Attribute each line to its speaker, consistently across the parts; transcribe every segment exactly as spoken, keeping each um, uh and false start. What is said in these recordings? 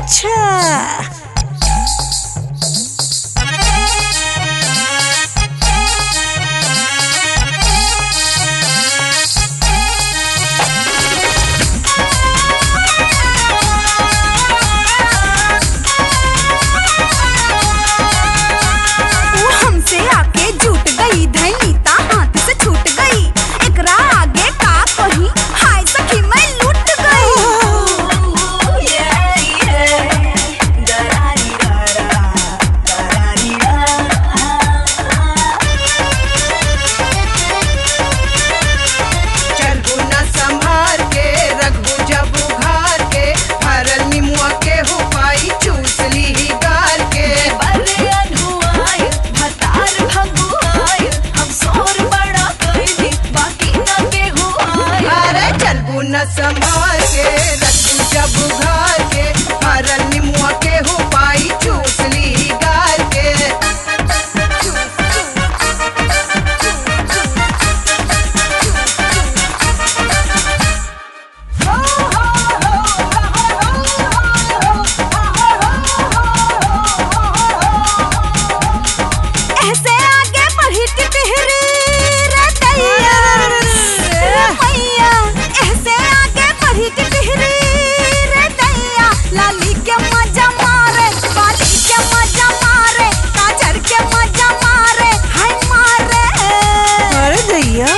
Speaker 1: अच्छा
Speaker 2: न संभाल के रखू जब उघार के हरल निमुआ के हो पाई चूस ली गाल के
Speaker 1: ऐसे आगे बढ़ी टिहरी लाली के मजा मारे बाली के मजा मारे काजर के मजा मारे हाय मारे अरे दैया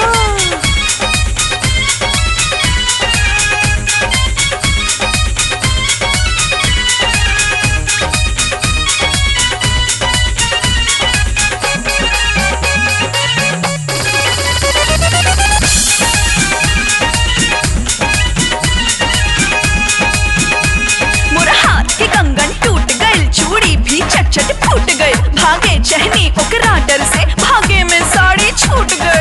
Speaker 3: चट फूट गए भागे चहनी ओकरा डर से भागे में साड़ी छूट गई।